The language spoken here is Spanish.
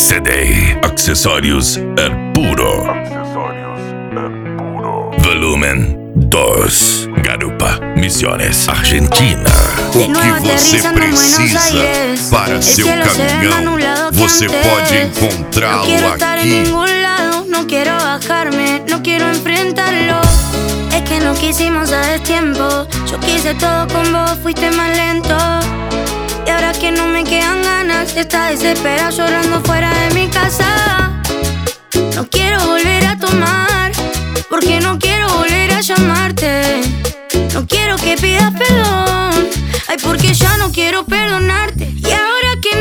CD, accesorios El Puro. Volumen 2. Garupa, Misiones, Argentina. O que você precisa para seu caminhão, você pode encontrá-lo aqui. No quiero bajarme, no quiero enfrentarlo. Es que no quisimos a destiempo. Yo quise todo con vos, fuiste más lento. Y ahora que no me quedan ganas, está desesperada llorando fuera de mi casa. No quiero volver a tomar, porque no quiero volver a llamarte. No quiero que pidas perdón, ay, porque ya no quiero perdonarte. Y ahora que